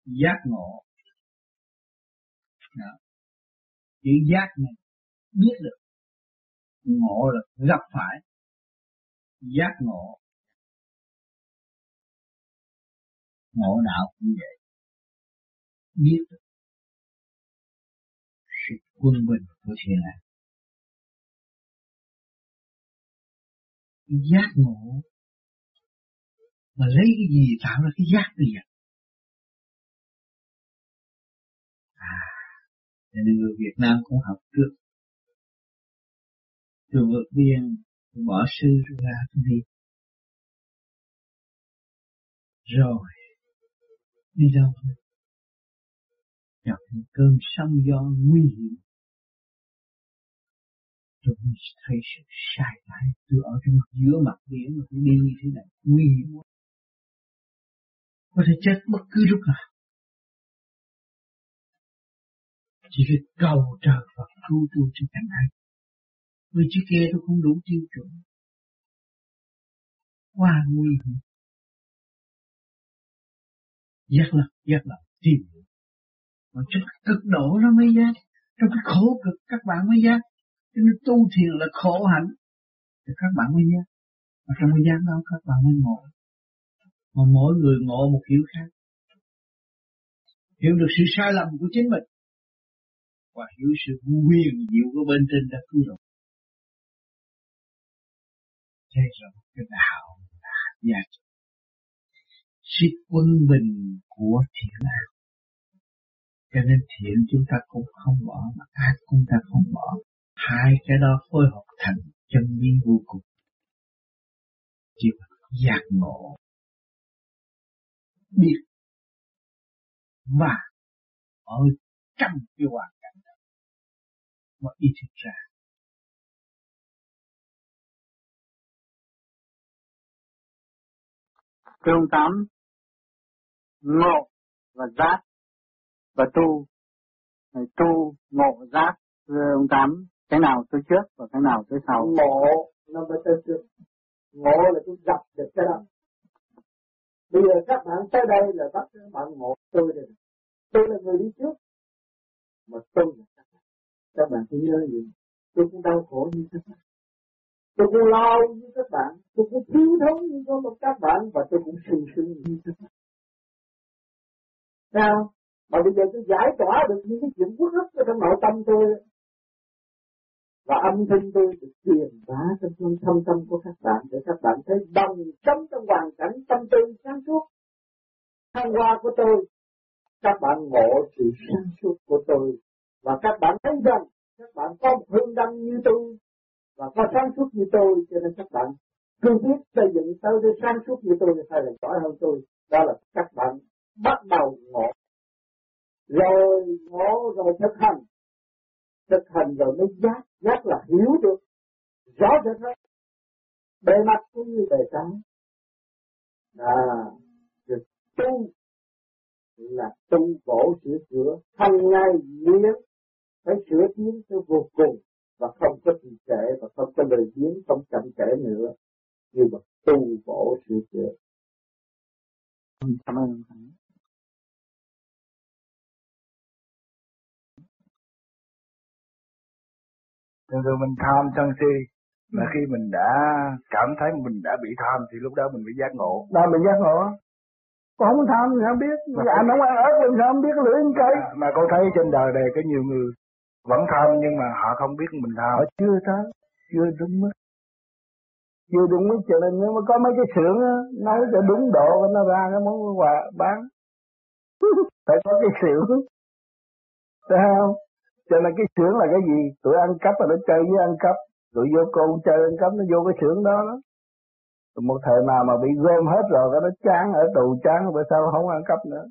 giác ngộ. Đó. Chữ giác này biết được, ngộ là gặp phải, giác ngộ. Ngộ đạo cũng vậy, biết được sự quân bình của thiện ác. Giác ngộ mà lấy cái gì tạo ra cái giác bây giờ? Cho nên người Việt Nam cũng học trước. Tôi vượt biên, tôi bỏ sư ra tôi đi. Rồi, đi đâu? Gặp một cơn sóng gió nguy hiểm. Tôi thấy sự sai trái. Tôi ở trong giữa mặt biển mà tôi đi như thế này, nguy hiểm quá. Có thể chết bất cứ lúc nào. Chỉ phải cầu trời Phật cứu tôi trên cảnh này. Vì chứ kia tôi không đủ tiêu chuẩn. Quá nguy hiểm. Giác lập, tìm hiểu. Mà trong cái cực độ nó mới giác. Trong cái khổ cực các bạn mới giác. Cho nên tu thiền là khổ hạnh. Thì các bạn mới giác. Mà trong cái giác đó các bạn mới ngộ. Mà mỗi người ngộ một kiểu khác. Hiểu được sự sai lầm của chính mình. Và hiểu sự huyền diệu của bên trên đã cứu độ. Thế rồi cái đạo là giá trị. Sự quân bình của thiện ác. Cho nên thiện chúng ta cũng không bỏ, mà ác chúng ta không bỏ. Hai cái đó phối hợp thành chân lý vô cùng. Chỉ giác ngộ, biết và ở trong cái hoàn cảnh đó mà ý thức ra. Thưa ông Tám, ngộ và giác và tu, tu ngộ giác, thưa ông Tám, cái nào tới trước và cái nào tới sau? Ngộ nó mới tới trước. Ngộ là tôi gặp được cái đó. Bây giờ các bạn tới đây là bắt các bạn ngộ tôi đây. Tôi là người đi trước, mà tôi là các bạn. Các bạn phải nhớ gì? Tôi cũng đau khổ như các bạn. Tôi cũng lo như các bạn. Tôi cũng thiếu thốn như các bạn. Và tôi cũng sung sướng như các bạn. Sao? Mà bây giờ tôi giải tỏa được những cái chuyện quất ức ở trong nội tâm tôi. Và âm thanh tôi được truyền bá trong thâm tâm của các bạn. Để các bạn thấy đồng sống trong hoàn cảnh tâm tư sáng suốt. Thăng hoa của tôi. Các bạn ngộ sự sáng suốt của tôi. Và các bạn thấy rằng các bạn có một hương đăng như tôi. Và có sáng suốt như tôi. Cho nên các bạn cương quyết xây dựng tới để sáng suốt như tôi. Hay là giỏi hơn tôi. Đó là các bạn bắt đầu ngộ. Rồi ngộ rồi thực hành. Thực hành rồi mới giác. Giác là hiểu được rõ rệt hơn. Bề mặt cũng như bề trong. Được tu là tu bổ sửa chữa. Hằng ngày luyện phải sửa tiến tới vô cùng. Và không có trì trệ và không có lời biến, không chậm trễ nữa. Nhưng mà tu bổ sửa chữa. Cảm ơn. Thường thường mình tham sân si, mà khi mình đã cảm thấy mình đã bị tham thì lúc đó mình bị giác ngộ. Đó mình giác ngộ. Con không tham thì không biết. Anh không ăn ớt mình sao không biết lưỡi cây. Mà con thấy trên đời này có nhiều người vẫn tham nhưng mà họ không biết mình tham. Họ chưa tới, chưa đúng mức. Chưa đúng mức cho nên nếu mà có mấy cái xưởng á, nấu cho đúng độ và nó ra cái món quà bán. Phải có cái xưởng. Thấy không? Cho nên cái xưởng là cái gì? Tụi ăn cắp là nó chơi với ăn cắp. Tụi vô con chơi ăn cắp nó vô cái xưởng đó đó. Một thời nào mà bị gom hết rồi cái nó chán ở tù chán bữa sau không ăn cắp nữa.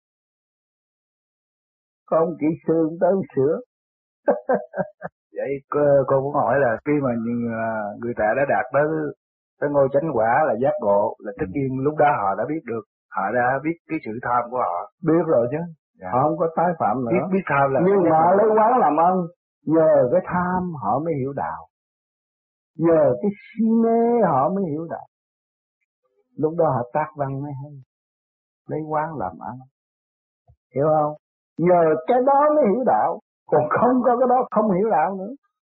Có một kỹ sư tới sửa. Vậy cô muốn hỏi là khi mà người ta đã đạt tới ngôi chánh quả là giác ngộ, là tất nhiên lúc đó họ đã biết được, họ đã biết cái sự tham của họ. Biết rồi chứ. Dạ. Họ không có tái phạm nữa. Biết tham là nhưng mà lấy quán làm ơn. Nhờ cái tham họ mới hiểu đạo. Nhờ cái si mê họ mới hiểu đạo. Lúc đó họ tác văn mới hay. Lấy quán làm ăn. hiểu không? Nhờ cái đó mới hiểu đạo, còn không có cái đó không hiểu đạo nữa.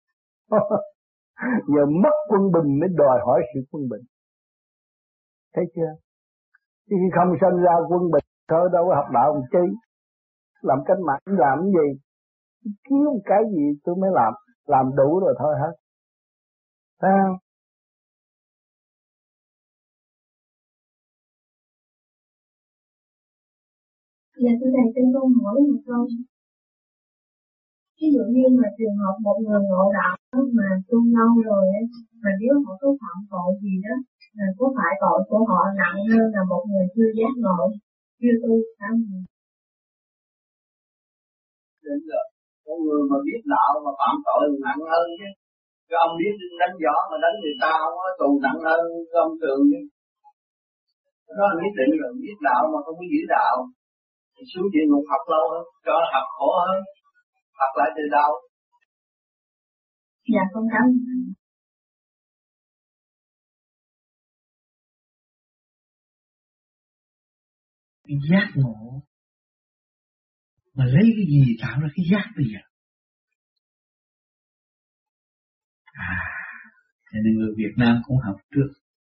Giờ mất quân bình mới đòi hỏi sự quân bình, thấy chưa? Chứ khi không sinh ra quân bình thôi đâu có học đạo làm chi, làm cách mạng làm cái gì, kiếm cái gì tôi mới làm đủ rồi thôi hết, thấy không? Dạ thưa thầy, xin con hỏi một câu. Ví dụ như mà trường hợp một người ngộ đạo mà tu lâu rồi ấy, mà nếu họ có phạm tội gì đó, là có phải tội của họ nặng hơn là một người chưa giác ngộ, chưa tu không? Đến giờ con người mà biết đạo mà phạm tội nặng hơn chứ. Cái ông biết đánh võ mà đánh người ta không có tù nặng hơn cái ông Trường chứ. Đó là nhất định rồi, biết đạo mà không có giữ đạo thì xuống địa ngục học lâu hơn, cho học khổ hơn, học lại từ đầu. Dạ con cảm ơn. Cái giác ngộ mà lấy cái gì tạo ra cái giác bây giờ? Cho nên người Việt Nam cũng học trước.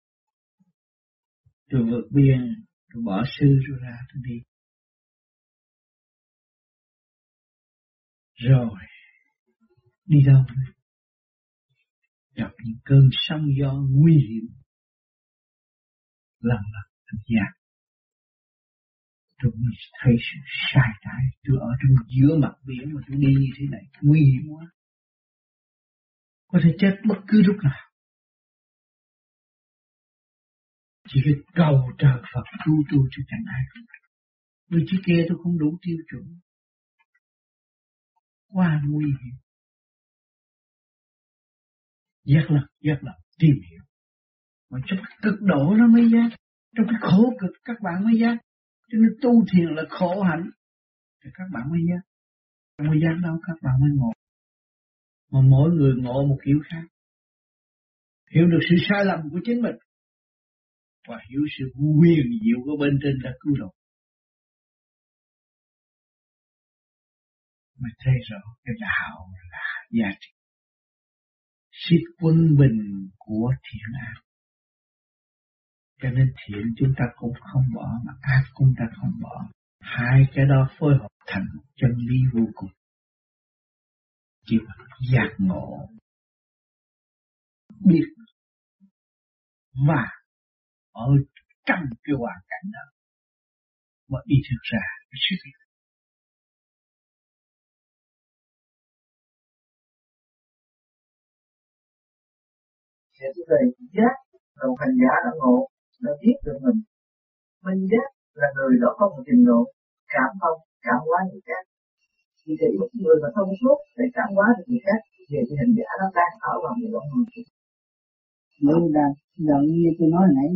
Tôi vượt biên, tôi bỏ sư rồi ra tôi đi. Rồi, đi đâu? Gặp những cơn sóng gió nguy hiểm. Lần thành giác. Tôi mới thấy sự sai trái. Tôi ở trong giữa mặt biển mà tôi đi như thế này, nguy hiểm quá. Có thể chết bất cứ lúc nào. Chỉ cái cầu trời Phật cứu tôi chứ chẳng ai. Người trước kia tôi không đủ tiêu chuẩn. Quá nguy hiểm. Giác lập, tìm hiểu. Mà trong cái cực độ nó mới giác. Trong cái khổ cực các bạn mới giác. Cho nên tu thiền là khổ hạnh. Thì các bạn mới giác. Không có giác đâu các bạn mới ngộ. Mà mỗi người ngộ một kiểu khác. Hiểu được sự sai lầm của chính mình. Và hiểu sự huyền diệu của bên trên đã cứu độ. Mà thấy rõ cái đạo là giá trị. Sự quân bình của thiện ác. Cho nên thiện chúng ta cũng không bỏ, mà ác chúng ta không bỏ. Hai cái đó phối hợp thành chân lý vô cùng. Chỉ là giác ngộ, biết và ở trong cái hoàn cảnh đó mà ý thức ra cái sự việc. Thì tôi về giác là một hành giả đã ngộ, đã biết được mình. Minh giác là người đó có một trình độ cảm thông, cảm hóa người khác. Vì thế một người mà thông suốt để cảm hóa được người khác, về cái hành giả nó đang ở vào một đoạn người. Nếu đang như tôi nói nãy,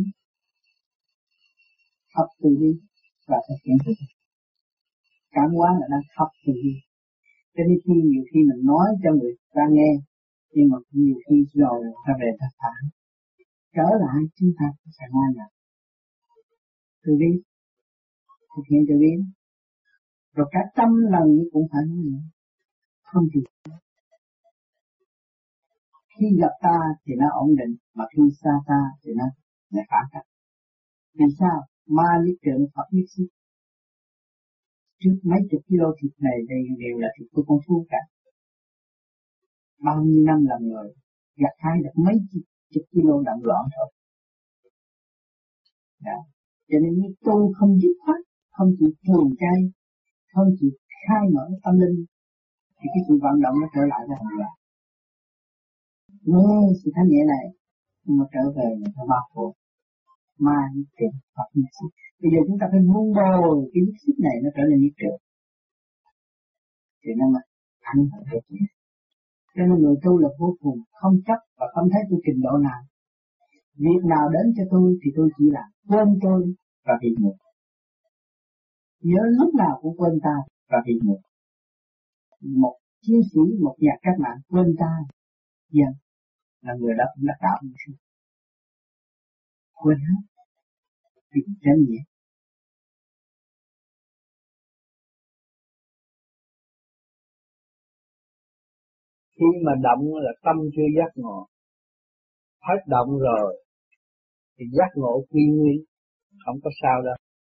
học từ đi và thực hiện thực. Cảm hóa là đang học từ đi. Cho nên nhiều khi mình nói cho người ta nghe, nhưng mà nhiều khi rồi ta về ta phản. Trở lại chúng ta sẽ ngoan nhận. Từ đi, thực hiện từ đi. Rồi cả trăm lần cũng phải nói nữa. Không chịu. Khi gặp ta thì nó ổn định, mà khi xa ta thì nó phản cách. Vì sao? Ma lý trưởng Phật nhất xích. Trước mấy chục kilo thịt này đều là thịt của con thú cả. Bao nhiêu năm làm người, gặt hái được mấy chục kilo đậm loạn thôi. Đó. Cho nên như tu không dứt khoát, không chịu thường chay, không chịu khai mở tâm linh, thì cái sự vận động nó trở lại với hành giả. Nghe sự thanh nhẹ này, nhưng mà trở về mình phải bao phủ. Ma nhất trượt Phật nhất xích. Bây giờ chúng ta phải vun bồi cái nhất xích này nó trở nên nhất trượt. Thì nó mà ảnh hưởng đến chúng. Cho nên người tu là vô cùng, không chấp và không thấy tôi trình độ nào. Việc nào đến cho tôi thì tôi chỉ làm quên tôi và bị ngược. Nhớ lúc nào cũng quên ta và bị ngược. Một chiến sĩ, một nhà cách mạng quên ta, dân là người đó cũng đã tạo một sự quên hết. Vì chân nhẹ. Khi mà động là tâm chưa giác ngộ. Hết động rồi thì giác ngộ quy nguyên, không có sao đâu.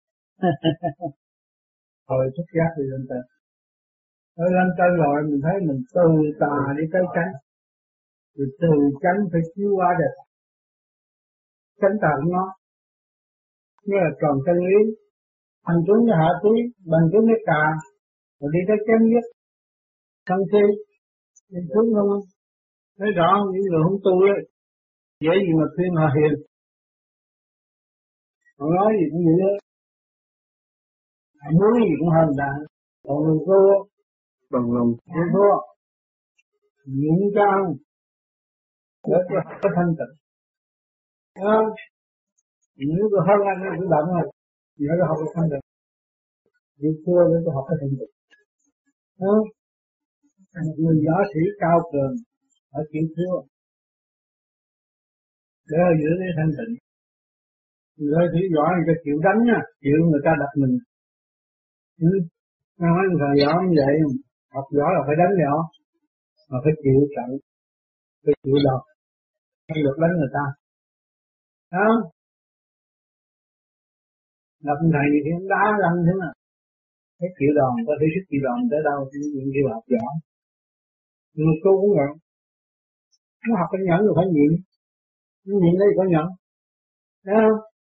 Thôi xuất giác đi lên trên. Rồi lên trên rồi mình thấy mình từ tà đi tới chánh. Rồi từ chánh phải chiếu qua được. Chánh tà cũng nó. Như là tròn chân lý. Hành xuống cái hạ tí, bằng xuống cái tà. Rồi đi tới chánh nhất. Thân thi. Đi xuống không? Thấy rõ những người không tu ấy. Dễ gì mà khuyên họ hiền. Họ nói gì cũng vậy đó. Họ muốn gì cũng hơn ta. Còn người thua. Bằng lòng không thua. Nhịn cho ăn. Để cho có thanh tịnh. Nếu tôi hơn anh tôi động rồi. Nhớ là học cái thanh tịnh. Đi thua để tôi học cái thanh tịnh. Một người võ sĩ cao cường ở chịu thua để giữ cái thanh tịnh. Người sĩ võ người ta chịu đánh nha, chịu người ta đập mình. Nói thầy võ như vậy, học võ là phải đánh võ, mà phải chịu trận, phải chịu đòn, không được đánh người ta. Đó. Đập thầy thì cũng đá lăn thế nào. Cái chịu đòn, có thể sức chịu đòn tới đâu thì những điều học võ. Nhưng mà tôi cũng vậy. Nó học cái nhẫn rồi phải nhịn. Nó nhịn đây có nhẫn. Thấy không?